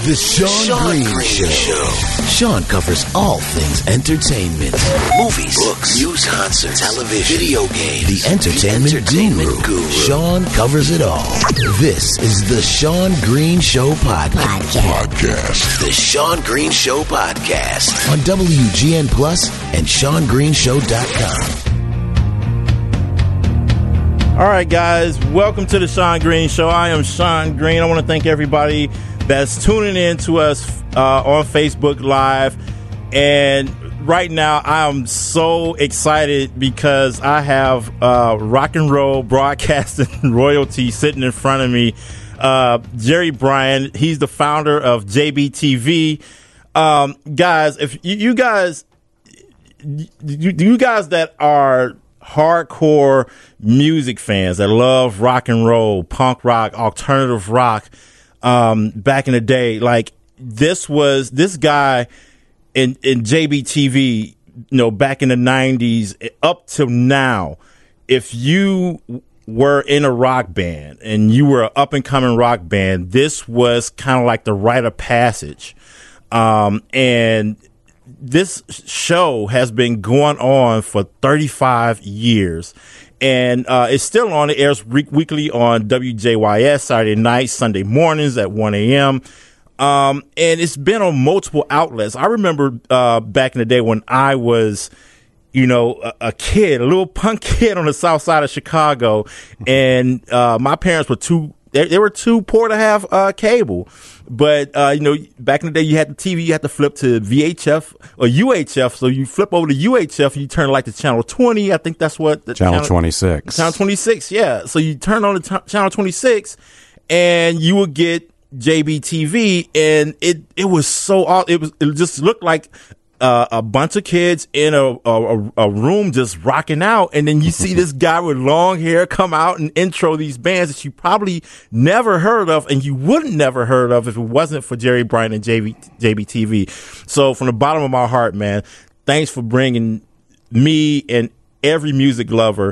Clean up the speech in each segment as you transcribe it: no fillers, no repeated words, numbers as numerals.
The Sean Green Show. Sean covers all things entertainment. Movies, books, news, concerts, television, video games. The entertainment guru. Sean covers it all. This is the Sean Green Show podcast. The Sean Green Show podcast on WGN Plus and SeanGreenShow.com. All right, guys, welcome to the Sean Green Show. I am Sean Green. I want to thank everybody that's tuning in to us on Facebook Live. And right now, I'm so excited because I have rock and roll broadcasting royalty sitting in front of me. Jerry Bryan, he's the founder of JBTV. Guys, if you guys that are hardcore music fans that love rock and roll, punk rock, alternative rock, back in the day, like this guy in JBTV, back in the 90s up till now, if you were in a rock band and you were an up and coming rock band, this was kind of like the rite of passage. And this show has been going on for 35 years, and it's still on. It airs weekly on WJYS, Saturday nights, Sunday mornings at 1 a.m. And it's been on multiple outlets. I remember back in the day when I was, a kid, a little punk kid on the south side of Chicago, and my parents were they were too poor to have cable. But, back in the day, you had the TV, you had to flip to VHF or UHF. So you flip over to UHF, you turn like to channel 20. I think that's what channel 26. Channel 26, yeah. So you turn on the channel 26 and you would get JBTV, and it was so, it just looked like a bunch of kids in a room just rocking out, and then you see this guy with long hair come out and intro these bands that you probably never heard of, and you wouldn't never heard of if it wasn't for Jerry Bryan and JBTV. So from the bottom of my heart, man, thanks for bringing me and every music lover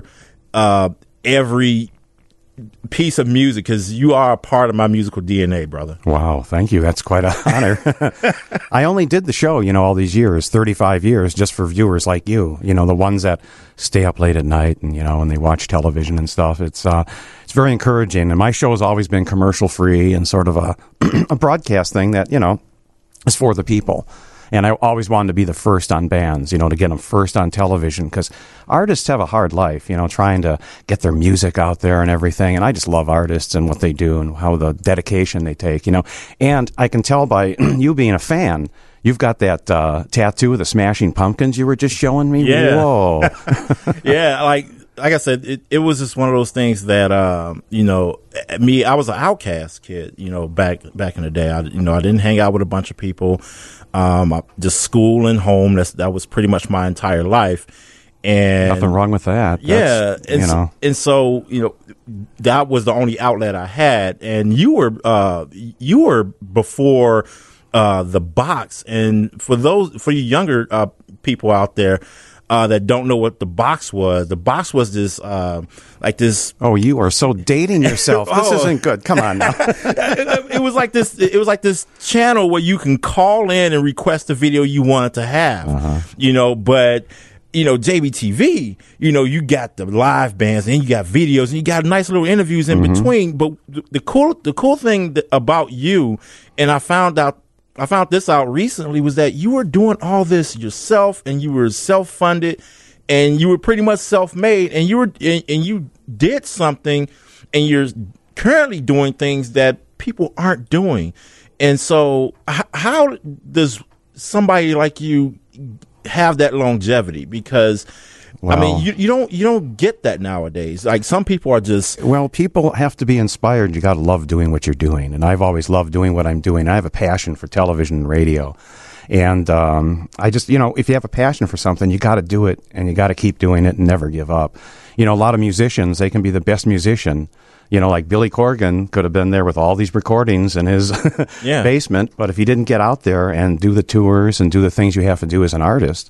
every piece of music, because you are a part of my musical DNA, brother. Wow, thank you. That's quite an honor. I only did the show, all these years, 35 years, just for viewers like you, the ones that stay up late at night and, and they watch television and stuff. It's very encouraging. And my show has always been commercial free and sort of a broadcast thing that, is for the people. And I always wanted to be the first on bands, to get them first on television, because artists have a hard life, trying to get their music out there and everything. And I just love artists and what they do and how the dedication they take, And I can tell by you being a fan, you've got that tattoo of the Smashing Pumpkins you were just showing me. Yeah. Whoa. Yeah, like I said, it was just one of those things that, I was an outcast kid, back in the day. I didn't hang out with a bunch of people. Just school and home. That was pretty much my entire life. And nothing wrong with that. Yeah. And so, that was the only outlet I had. And you were before, the box. And for you younger, people out there, that don't know what the box was this, like this. Oh, you are so dating yourself. This isn't good. Come on now. It was like this channel where you can call in and request the video you wanted to have, but JBTV, you got the live bands and you got videos and you got nice little interviews in between. But the cool thing about you, and I found this out recently, was that you were doing all this yourself, and you were self-funded, and you were pretty much self-made, and you did something, and you're currently doing things that people aren't doing. And so how does somebody like you have that longevity? Because well, I mean, you don't get that nowadays. Like, some people are just... Well, people have to be inspired. You got to love doing what you're doing. And I've always loved doing what I'm doing. I have a passion for television and radio. And I just, if you have a passion for something, you got to do it, and you got to keep doing it and never give up. A lot of musicians, they can be the best musician. Like Billy Corgan could have been there with all these recordings in his basement. But if he didn't get out there and do the tours and do the things you have to do as an artist,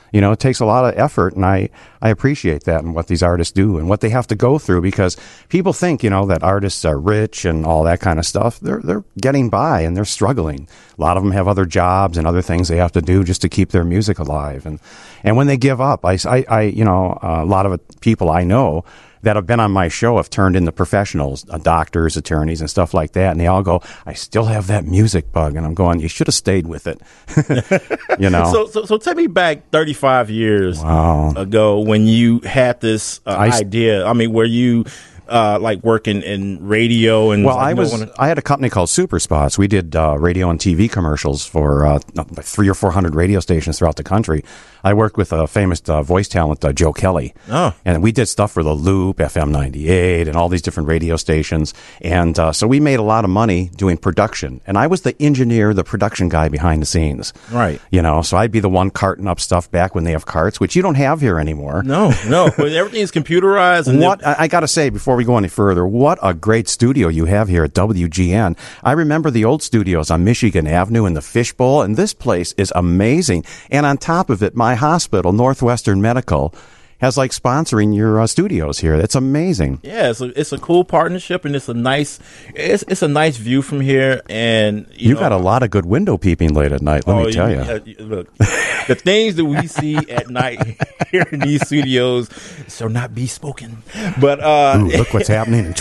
You know, it takes a lot of effort, and I appreciate that and what these artists do and what they have to go through, because people think, you know, that artists are rich and all that kind of stuff. They're getting by and they're struggling. A lot of them have other jobs and other things they have to do just to keep their music alive. And when they give up, you know, a lot of people I know that have been on my show have turned into professionals, doctors, attorneys, and stuff like that. And they all go, I still have that music bug. And I'm going, you should have stayed with it. You know? So take me back 35 years ago when you had this idea. I mean, were you like working in radio? And well, I had a company called Super Spots. We did radio and TV commercials for 300 or 400 radio stations throughout the country. I worked with a famous voice talent, Joe Kelly. Oh. And we did stuff for The Loop, FM 98, and all these different radio stations. And so we made a lot of money doing production. And I was the engineer, the production guy behind the scenes. Right. You know, so I'd be the one carting up stuff back when they have carts, which you don't have here anymore. No. But everything is computerized. And I got to say, before we go any further, what a great studio you have here at WGN. I remember the old studios on Michigan Avenue in the Fishbowl, and this place is amazing. And on top of it, my hospital, Northwestern Medical, has like sponsoring your studios here. That's amazing. Yeah, it's a cool partnership, and it's a nice view from here. And you got a lot of good window peeping late at night. Let me tell you. Look, the things that we see at night here in these studios shall not be spoken. But look what's happening in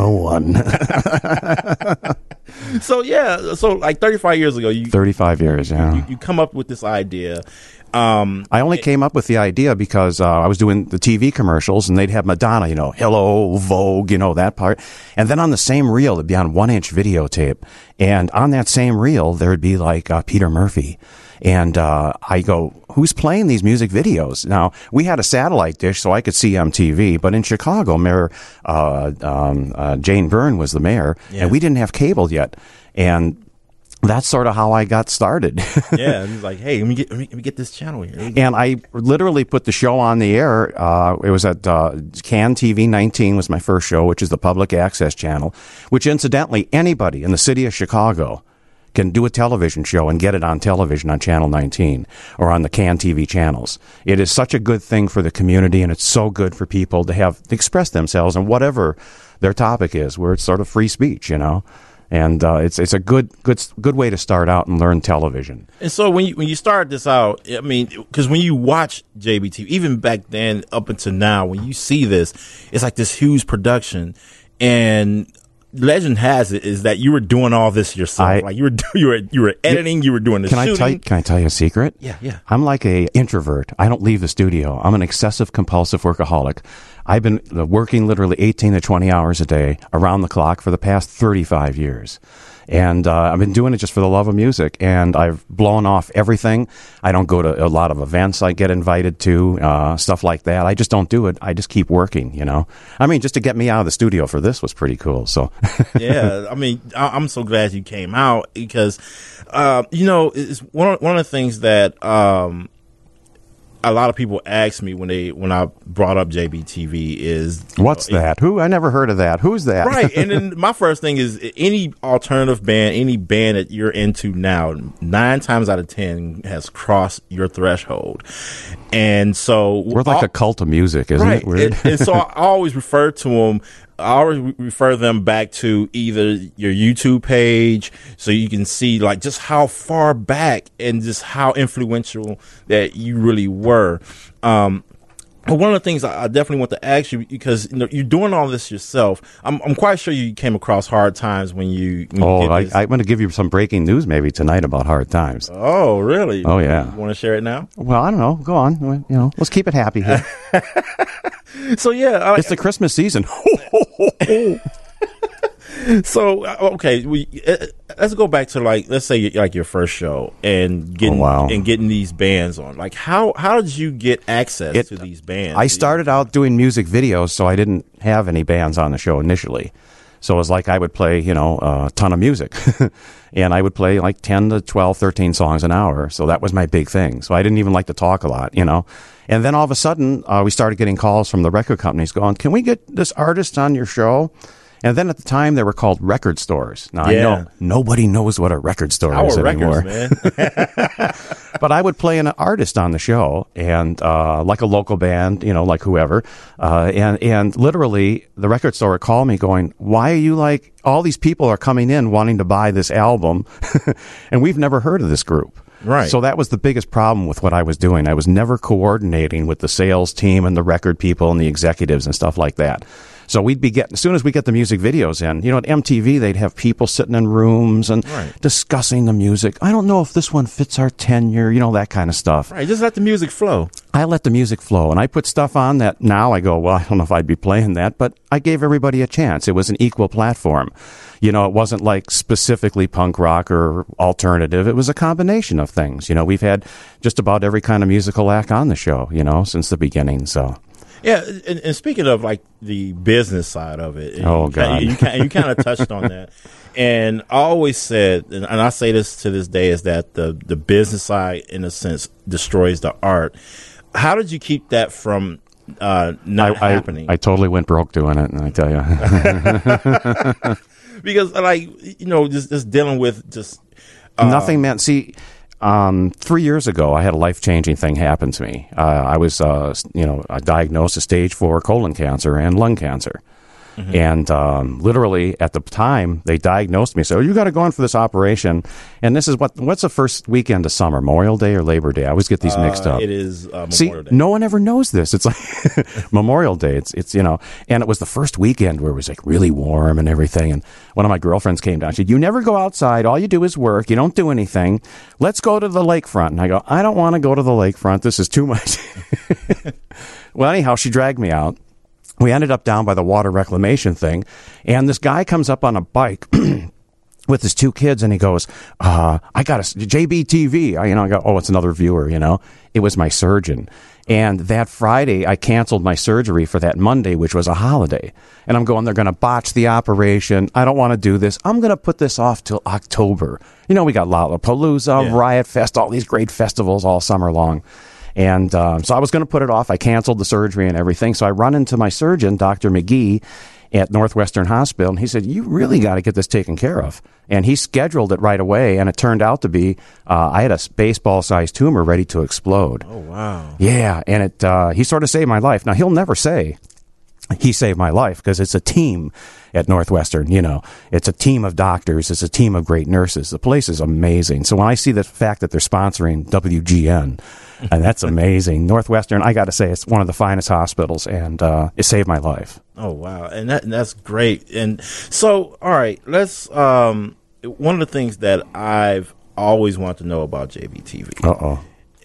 2101. So like 35 years ago, 35 years, yeah. You come up with this idea. I only came up with the idea because I was doing the TV commercials, and they'd have Madonna, you know, Hello, Vogue, you know, that part. And then on the same reel, it'd be on 1-inch videotape. And on that same reel, there'd be like Peter Murphy. And I go, who's playing these music videos? Now, we had a satellite dish, so I could see MTV. But in Chicago, Mayor Jane Byrne was the mayor, and we didn't have cable yet. And that's sort of how I got started. Yeah, and he's like, hey, let me get this channel here. And I literally put the show on the air. It was at CAN TV 19 was my first show, which is the public access channel, which incidentally, anybody in the city of Chicago can do a television show and get it on television on Channel 19 or on the CAN TV channels. It is such a good thing for the community, and it's so good for people to express themselves on whatever their topic is, where it's sort of free speech, you know. And it's a good way to start out and learn television. And so when you start this out, I mean, because when you watch JBTV, even back then up until now, when you see this, it's like this huge production. And legend has it is that you were doing all this yourself. Like you were editing, you were doing the shooting. Can I tell you a secret? Yeah. I'm like a introvert. I don't leave the studio. I'm an excessive compulsive workaholic. I've been working literally 18 to 20 hours a day around the clock for the past 35 years. And I've been doing it just for the love of music, and I've blown off everything. I don't go to a lot of events I get invited to, stuff like that. I just don't do it. I just keep working, you know. I mean, just to get me out of the studio for this was pretty cool. So yeah, I mean, I'm so glad you came out because, you know, it's one of the things that a lot of people ask me when I brought up JBTV is what's that? Who? I never heard of that. Who's that? Right. And then my first thing is any alternative band, any band that you're into now, 9 times out of 10 has crossed your threshold. And so we're like a cult of music, isn't it? Weird. And so I always refer to them. I always refer them back to either your YouTube page so you can see like just how far back and just how influential that you really were. But one of the things I definitely want to ask you, because you know, you're doing all this yourself. I'm quite sure you came across hard times when you I'm going to give you some breaking news maybe tonight about hard times. Oh, really? Oh, yeah. You want to share it now? Well, I don't know. Go on. You know, let's keep it happy here. So, yeah. It's the Christmas season. So, okay, let's go back to let's say like your first show and getting these bands on. Like, how did you get access to these bands? I started out doing music videos, so I didn't have any bands on the show initially. So it was like I would play, you know, a ton of music. And I would play like 10 to 12, 13 songs an hour. So that was my big thing. So I didn't even like to talk a lot, you know. And then all of a sudden, we started getting calls from the record companies going, can we get this artist on your show? And then at the time, they were called record stores. Now, I know nobody knows what a record store is anymore. Records, man. But I would play an artist on the show, and like a local band, like whoever, and literally the record store would call me going, why are you like, all these people are coming in wanting to buy this album, and we've never heard of this group. Right. So that was the biggest problem with what I was doing. I was never coordinating with the sales team and the record people and the executives and stuff like that. So we'd be as soon as we get the music videos in, at MTV, they'd have people sitting in rooms and discussing the music. I don't know if this one fits our tenure, that kind of stuff. Right, just let the music flow. I let the music flow, and I put stuff on that now I go, well, I don't know if I'd be playing that, but I gave everybody a chance. It was an equal platform. It wasn't like specifically punk rock or alternative. It was a combination of things. We've had just about every kind of musical act on the show, since the beginning, so... Yeah, and speaking of like the business side of it, oh God, you kind of touched on that. And I always said, and I say this to this day, is that the business side, in a sense, destroys the art. How did you keep that from not happening? I totally went broke doing it, and I tell you, because just dealing with just nothing, man. See. 3 years ago, I had a life-changing thing happen to me. I was, diagnosed with stage 4 colon cancer and lung cancer. Mm-hmm. And literally, at the time, they diagnosed me. So you got to go in for this operation. And this is what's the first weekend of summer? Memorial Day or Labor Day? I always get these mixed up. It is Memorial See, Day. No one ever knows this. It's like Memorial Day. It's and it was the first weekend where it was like really warm and everything. And one of my girlfriends came down. She said, "You never go outside. All you do is work. You don't do anything. Let's go to the lakefront." And I go, "I don't want to go to the lakefront. This is too much." Well, anyhow, she dragged me out. We ended up down by the water reclamation thing, and this guy comes up on a bike with his 2 kids, and he goes, I got a JBTV. I go, oh, it's another viewer, It was my surgeon. And that Friday, I canceled my surgery for that Monday, which was a holiday. And I'm going, they're going to botch the operation. I don't want to do this. I'm going to put this off till October. We got Lollapalooza, Riot Fest, all these great festivals all summer long. And so I was going to put it off. I canceled the surgery and everything. So I run into my surgeon, Dr. McGee, at Northwestern Hospital, and he said, "You really got to get this taken care of." And he scheduled it right away, and it turned out to be I had a baseball-sized tumor ready to explode. Oh, wow. Yeah, and he sort of saved my life. Now, he'll never say he saved my life because it's a team at Northwestern. It's a team of doctors. It's a team of great nurses. The place is amazing. So when I see the fact that they're sponsoring WGN, and that's amazing. Northwestern, I got to say, it's one of the finest hospitals, and it saved my life. Oh, wow. And that's great. And so, all right, let's one of the things that I've always wanted to know about JBTV. Uh-oh.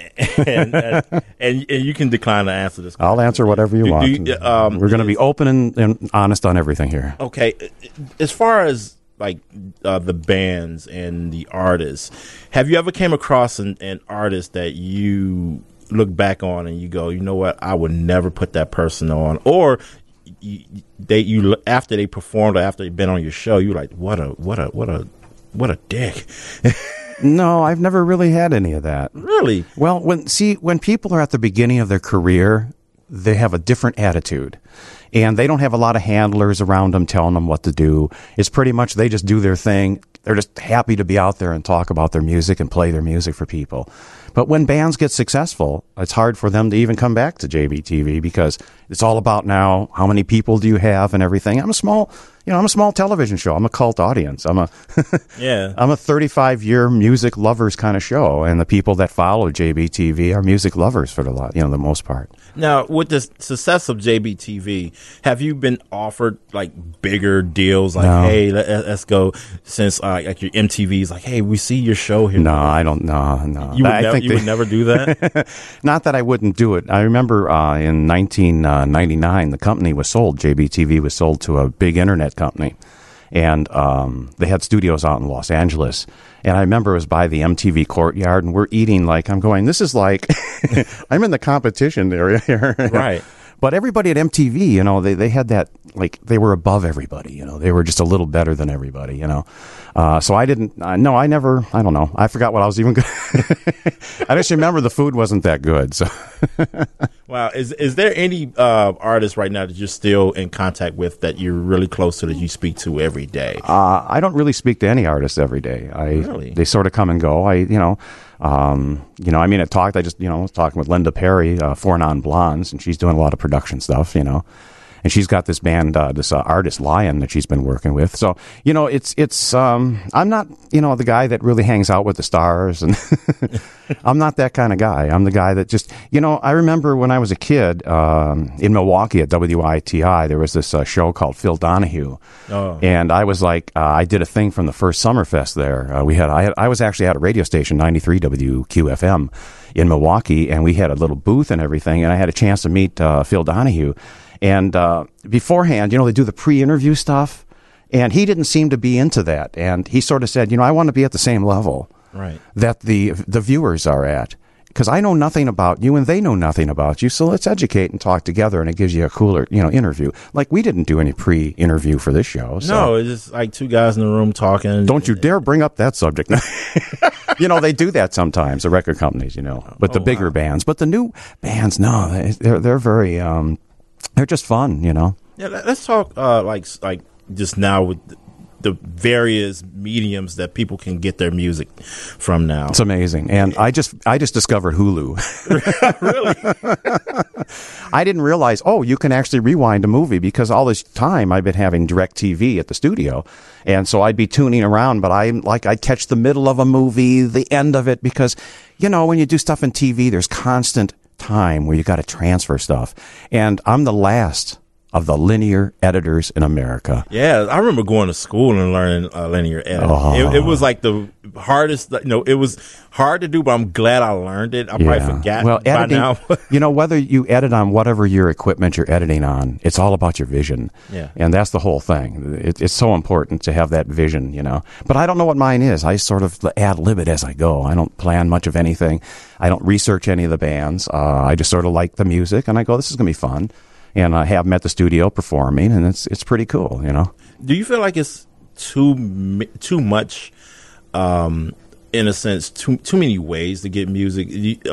and you can decline to answer this question. I'll answer whatever you want. We're going to be open and honest on everything here. Okay. As far as like the bands and the artists, have you ever came across an artist that you look back on and you go, you know what, I would never put that person on, or you after they performed or after they've been on your show, you're like, what a dick. No, I've never really had any of that. Really? Well, when people are at the beginning of their career, they have a different attitude. And they don't have a lot of handlers around them telling them what to do. It's pretty much they just do their thing. They're just happy to be out there and talk about their music and play their music for people. But when bands get successful, it's hard for them to even come back to JBTV because it's all about now, how many people do you have and everything. I'm a small television show. I'm a cult audience. I'm a 35-year music lovers kind of show, and the people that follow JBTV are music lovers for the most part. Now, with the success of JBTV, have you been offered like bigger deals? Like, no. Hey, let's go. Since like your MTV's like, hey, we see your show here. No, I don't. No. You would never do that. Not that I wouldn't do it. I remember in 1999, the company was sold. JBTV was sold to a big internet company, and they had studios out in Los Angeles. And I remember it was by the MTV Courtyard, and we're eating I'm going, this is like, I'm in the competition area here. Right. But everybody at MTV, they had that, they were above everybody, they were just a little better than everybody, So I didn't. No, I never. I don't know. I forgot what I was even. I just remember the food wasn't that good. So. Wow. Is there any artists right now that you're still in contact with that you're really close to that you speak to every day? I don't really speak to any artists every day. Really? They sort of come and go. I mean, I just was talking with Linda Perry, Four Non Blondes, and she's doing a lot of production stuff, and she's got this band, this artist Lion that she's been working with. So, I'm not, the guy that really hangs out with the stars, and I'm not that kind of guy. I'm the guy that just, I remember when I was a kid in Milwaukee at WITI, there was this show called Phil Donahue, and I was like, I did a thing from the first Summerfest there. I was actually at a radio station, 93 WQFM in Milwaukee, and we had a little booth and everything, and I had a chance to meet Phil Donahue. And beforehand, they do the pre-interview stuff, and he didn't seem to be into that. And he sort of said, I want to be at the same level that the viewers are at, because I know nothing about you and they know nothing about you. So let's educate and talk together, and it gives you a cooler, interview. Like, we didn't do any pre-interview for this show. So. No, it's just like two guys in the room talking. Don't you dare bring up that subject. They do that sometimes, the record companies, but the bigger bands. But the new bands, no, they're very... they're just fun, Yeah, let's talk like just now with the various mediums that people can get their music from now. It's amazing. And I just discovered Hulu. Really? I didn't realize, you can actually rewind a movie, because all this time I've been having DirecTV at the studio. And so I'd be tuning around, but I'd catch the middle of a movie, the end of it, because, when you do stuff in TV, there's constant time where you got to transfer stuff, and I'm the last of the linear editors in America. Yeah, I remember going to school and learning linear editing. It was like the hardest. It was hard to do, but I'm glad I learned it. I probably forgot by now. Whether you edit on whatever your equipment you're editing on, it's all about your vision. Yeah, and that's the whole thing. It's so important to have that vision. But I don't know what mine is. I sort of ad lib it as I go. I don't plan much of anything. I don't research any of the bands. I just sort of like the music, and I go, this is going to be fun. And I have them at the studio performing, and it's pretty cool, Do you feel like it's too much, in a sense, too many ways to get music?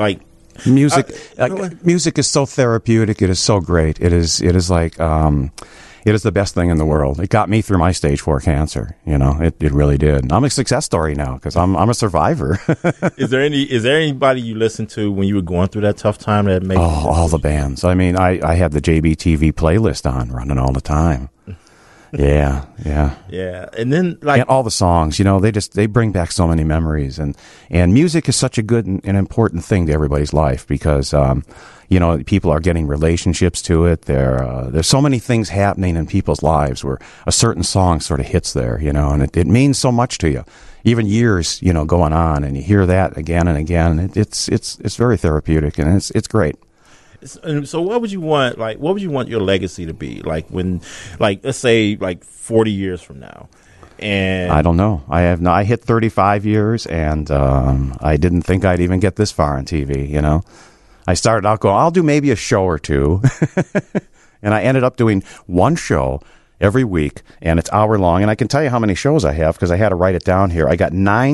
Music is so therapeutic. It is so great. It is like it is the best thing in the world. It got me through my stage 4 cancer. It really did. I'm a success story now, because I'm a survivor. Is there anybody you listened to when you were going through that tough time that made? All the bands. I mean, I had the JBTV playlist on running all the time. Yeah. And then and all the songs, they bring back so many memories, and music is such a good and important thing to everybody's life, because people are getting relationships to it. There's so many things happening in people's lives where a certain song sort of hits there, and it means so much to you. Even years, going on, and you hear that again and again. It's very therapeutic, and it's great. So what would you want? Like, what would you want your legacy to be? Like, when, let's say, 40 years from now. And I don't know. I hit 35 years, and I didn't think I'd even get this far on TV. I started out going, I'll do maybe a show or two, and I ended up doing one show every week, and it's hour long. And I can tell you how many shows I have, because I had to write it down here. I got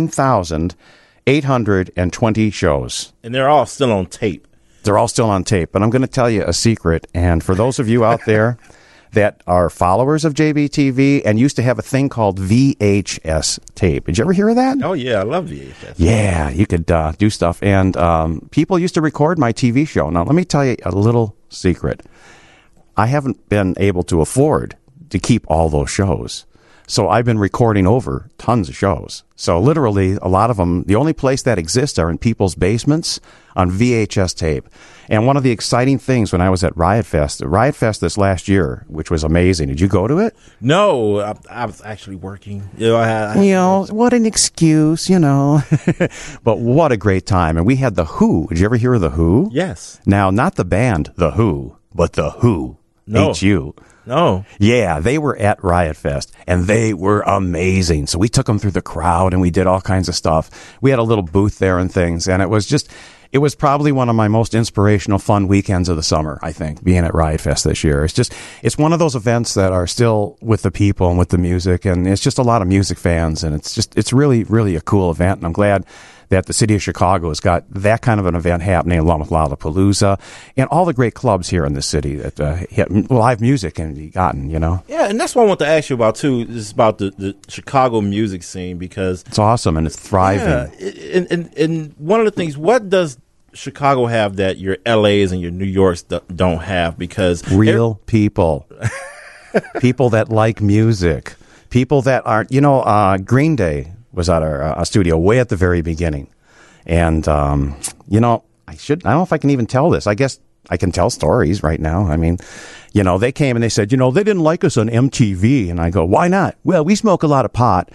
9,820 shows, and they're all still on tape. They're all still on tape. But I'm going to tell you a secret. And for those of you out there that are followers of JBTV and used to have a thing called VHS tape. Did you ever hear of that? Oh, yeah. I love VHS. Yeah, you could do stuff. And people used to record my TV show. Now, let me tell you a little secret. I haven't been able to afford to keep all those shows. So I've been recording over tons of shows. So literally, a lot of them, the only place that exists are in people's basements on VHS tape. And one of the exciting things when I was at Riot Fest this last year, which was amazing. Did you go to it? No, I was actually working. What an excuse, But what a great time. And we had The Who. Did you ever hear of The Who? Yes. Now, not the band The Who, but The Who. No. H-U. No. Yeah, they were at Riot Fest, and they were amazing. So we took them through the crowd, and we did all kinds of stuff. We had a little booth there and things, and it was it was probably one of my most inspirational, fun weekends of the summer, I think, being at Riot Fest this year. It's one of those events that are still with the people and with the music, and it's just a lot of music fans, and it's really, really a cool event, and I'm glad that the city of Chicago has got that kind of an event happening along with Lollapalooza and all the great clubs here in the city that live music can be gotten, Yeah, and that's what I want to ask you about, too, is about the Chicago music scene, because it's awesome and it's thriving. Yeah, and one of the things, what does Chicago have that your LAs and your New Yorks don't have? Because real people. People that like music. People that aren't, Green Day was at our studio way at the very beginning. And, I don't know if I can even tell this. I guess I can tell stories right now. I mean, they came and they said, they didn't like us on MTV. And I go, why not? Well, we smoke a lot of pot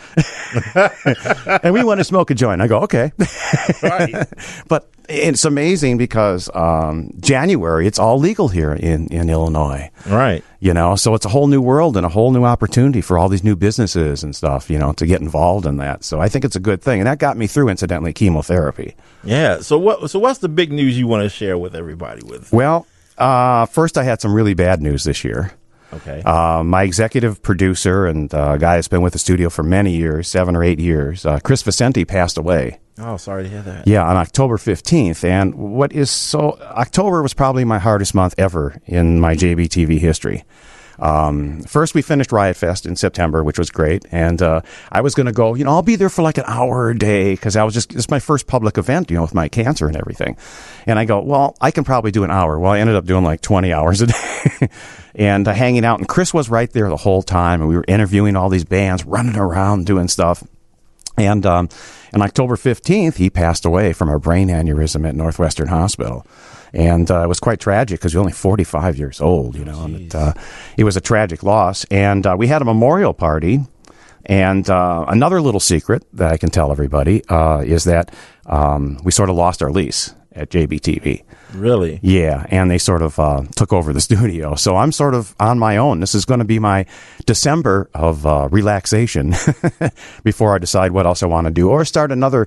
and we want to smoke a joint. I go, okay. Right. But it's amazing because January, it's all legal here in Illinois. Right. So it's a whole new world and a whole new opportunity for all these new businesses and stuff, to get involved in that. So I think it's a good thing. And that got me through, incidentally, chemotherapy. Yeah. So what's the big news you want to share with everybody with? Well, first I had some really bad news this year. Okay. My executive producer and guy that's been with the studio for many years, 7 or 8 years, Chris Vicente, passed away. Oh, sorry to hear that. Yeah, on October 15th. And October was probably my hardest month ever in my JBTV history. First, we finished Riot Fest in September, which was great. And I was going to go, I'll be there for like an hour a day because it's my first public event, with my cancer and everything. And I go, well, I can probably do an hour. Well, I ended up doing like 20 hours a day and hanging out. And Chris was right there the whole time. And we were interviewing all these bands, running around, doing stuff. And on October 15th, he passed away from a brain aneurysm at Northwestern Hospital. And it was quite tragic because he was only 45 years old, and it was a tragic loss. And we had a memorial party. And another little secret that I can tell everybody is that we sort of lost our lease at JBTV. Really? Yeah, and they sort of took over the studio. So I'm sort of on my own. This is going to be my December of relaxation before I decide what else I want to do or start another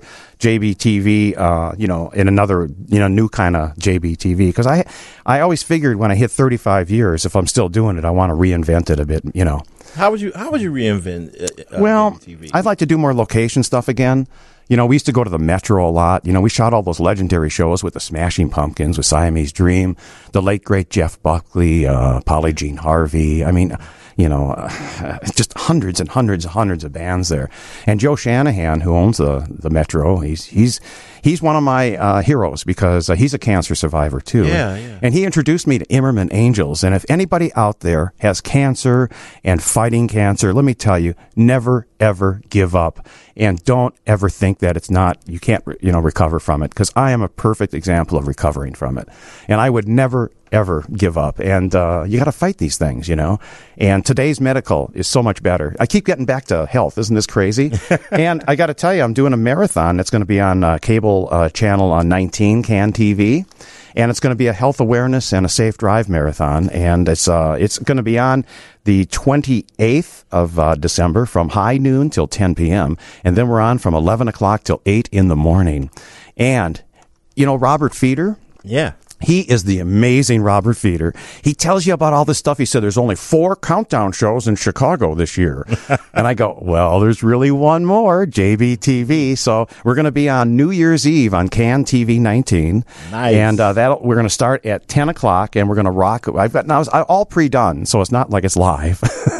JBTV, in another, new kind of JBTV. Because I always figured when I hit 35 years, if I'm still doing it, I want to reinvent it a bit, How would you reinvent JBTV? I'd like to do more location stuff again. We used to go to the Metro a lot. We shot all those legendary shows with the Smashing Pumpkins, with Siamese Dream, the late, great Jeff Buckley, Polly Jean Harvey. I mean, just hundreds and hundreds and hundreds of bands there. And Joe Shanahan, who owns the Metro, he's one of my heroes because he's a cancer survivor too. Yeah, yeah. And he introduced me to Immerman Angels. And if anybody out there has cancer and fighting cancer, let me tell you, never ever give up, and don't ever think that you can't recover from it, because I am a perfect example of recovering from it, and I would never ever give up. And you got to fight these things, and today's medical is so much better. I keep getting back to health. Isn't this crazy? And I got to tell you, I'm doing a marathon that's going to be on cable channel on 19 CAN TV. And it's going to be a health awareness and a safe drive marathon. And it's going to be on the 28th of December from high noon till 10 p.m. And then we're on from 11 o'clock till 8 in the morning. And, Robert Feeder? Yeah. He is the amazing Robert Feeder. He tells you about all this stuff. He said there's only 4 countdown shows in Chicago this year. And I go, well, there's really one more, JBTV. So we're going to be on New Year's Eve on CAN TV 19. Nice. And we're going to start at 10 o'clock, and we're going to rock. It's all pre-done, so it's not like it's live.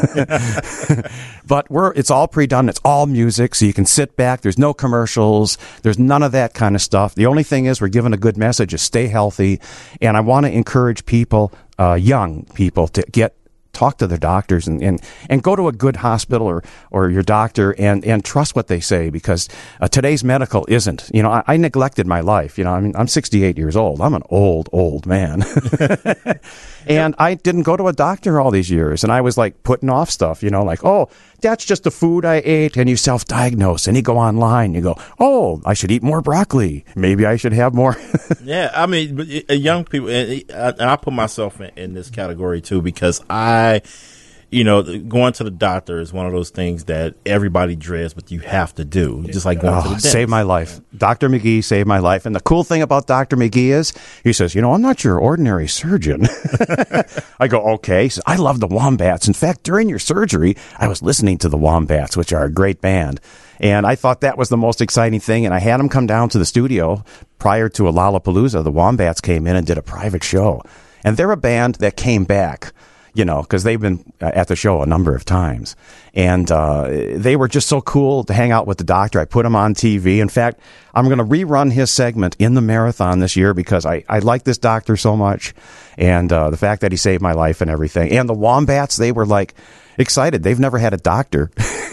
But it's all pre-done. It's all music, so you can sit back. There's no commercials. There's none of that kind of stuff. The only thing is we're giving a good message is stay healthy. And I want to encourage people, young people, to talk to their doctors and go to a good hospital or your doctor and trust what they say, because today's medical isn't. I neglected my life. I'm 68 years old. I'm an old man. And I didn't go to a doctor all these years. And I was like putting off stuff, like, oh, that's just the food I ate. And you self-diagnose and you go online. You go, oh, I should eat more broccoli. Maybe I should have more. Yeah, I mean, young people, and I put myself in this category too, because I going to the doctor is one of those things that everybody dreads, but you have to do. Just like going to the dentist. Saved my life. Dr. McGee saved my life. And the cool thing about Dr. McGee is, he says, I'm not your ordinary surgeon. I go, okay. He says, I love the Wombats. In fact, during your surgery, I was listening to the Wombats, which are a great band. And I thought that was the most exciting thing. And I had them come down to the studio prior to a Lollapalooza. The Wombats came in and did a private show. And they're a band that came back, because they've been at the show a number of times. And they were just so cool to hang out with the doctor. I put him on TV. In fact, I'm going to rerun his segment in the marathon this year because I like this doctor so much. And the fact that he saved my life and everything. And the Wombats, they were like excited. They've never had a doctor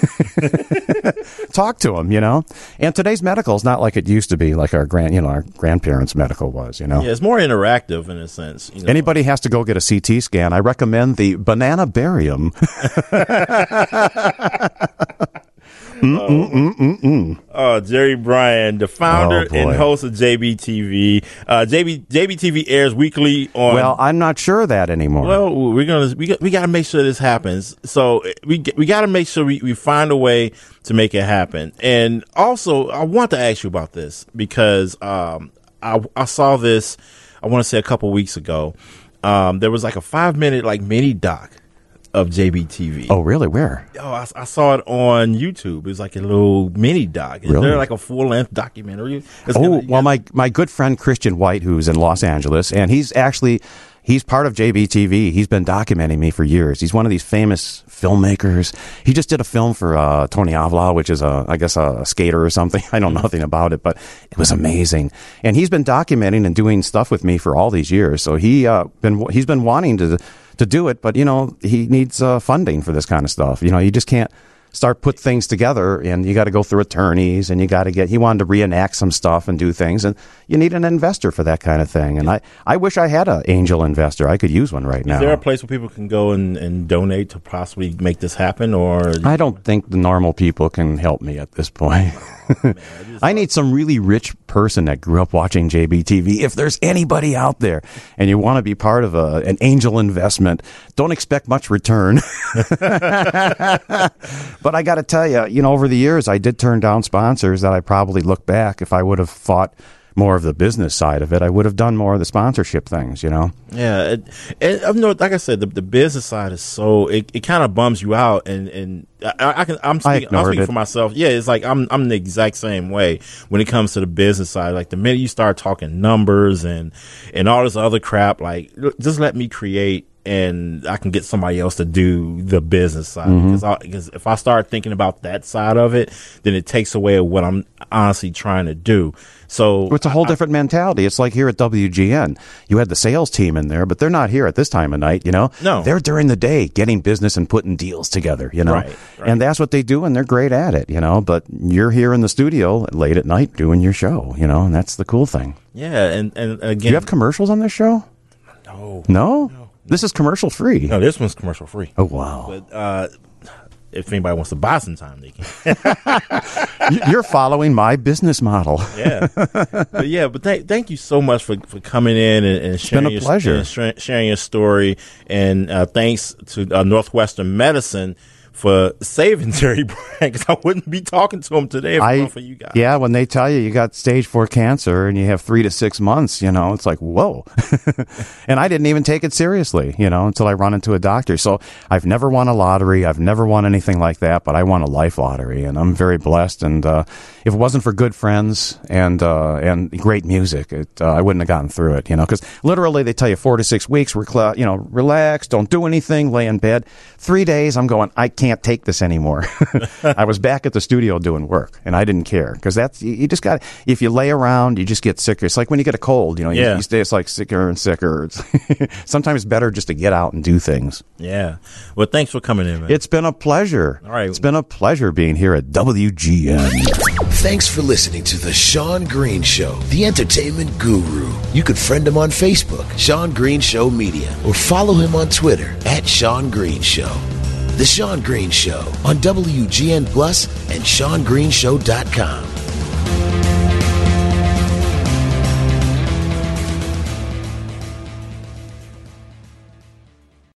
talk to them, And today's medical is not like it used to be, like our grandparents' medical was, Yeah, it's more interactive in a sense. Anybody has to go get a CT scan. I recommend the Banana Barium. Jerry Bryan, the founder and host of JBTV. JBTV airs weekly on. Well, I'm not sure of that anymore. Well, we got to make sure this happens. So we got to make sure we find a way to make it happen. And also, I want to ask you about this because I saw this. I want to say a couple weeks ago. There was like a 5-minute mini doc of JBTV. Oh, really? Where? Oh, I saw it on YouTube. It was like a little mini doc. Is there like a full-length documentary? My good friend Christian White, who's in Los Angeles, and he's part of JBTV. He's been documenting me for years. He's one of these famous filmmakers. He just did a film for Tony Avila, which is I guess a skater or something. I know nothing about it, but it was amazing. And he's been documenting and doing stuff with me for all these years. So he's been wanting to do it, but he needs funding for this kind of stuff. You just can't put things together, and you got to go through attorneys, and he wanted to reenact some stuff and do things, and you need an investor for that kind of thing. And I wish I had an angel investor. I could use one right now. Is there a place where people can go and donate to possibly make this happen? Or I don't think the normal people can help me at this point. I need some really rich person that grew up watching JBTV. If there's anybody out there and you want to be part of an angel investment, don't expect much return. But I got to tell you, over the years, I did turn down sponsors that I probably look back. If I would have fought more of the business side of it, I would have done more of the sponsorship things, Yeah. Like I said, the business side is so, it kind of bums you out. And I'm speaking for myself. Yeah. It's like, I'm the exact same way when it comes to the business side. Like the minute you start talking numbers and all this other crap, like just let me create. And I can get somebody else to do the business side. Because if I start thinking about that side of it, then it takes away what I'm honestly trying to do. So it's a whole different mentality. It's like here at WGN. You had the sales team in there, but they're not here at this time of night, No. They're during the day getting business and putting deals together, Right. And that's what they do, and they're great at it, But you're here in the studio late at night doing your show, and that's the cool thing. Yeah, and again... Do you have commercials on this show? No? This is commercial free. No, this one's commercial free. Oh, wow. But if anybody wants to buy some time, they can. You're following my business model. Yeah. But thank you so much for coming in and sharing, been a pleasure. Sharing your story. And thanks to Northwestern Medicine for saving Jerry Bryan, because I wouldn't be talking to him today if it weren't for you guys. Yeah, when they tell you got stage 4 cancer and you have 3 to 6 months, it's like, whoa. And I didn't even take it seriously, until I run into a doctor. So I've never won a lottery. I've never won anything like that, but I won a life lottery, and I'm very blessed. And if it wasn't for good friends and great music, I wouldn't have gotten through it, because literally they tell you 4 to 6 weeks, relax, don't do anything, lay in bed. 3 days, I'm going, I can't take this anymore. I was back at the studio doing work, and I didn't care, because you just got, if you lay around, you just get sicker. It's like when you get a cold, you stay, it's like sicker and sicker. Sometimes it's better just to get out and do things. Yeah. Well, thanks for coming in, man. It's been a pleasure. All right. It's been a pleasure being here at WGN. Thanks for listening to The Sean Green Show, the entertainment guru. You could friend him on Facebook, Sean Green Show Media, or follow him on Twitter at Sean Green Show. The Sean Green Show on WGN Plus and SeanGreenShow.com.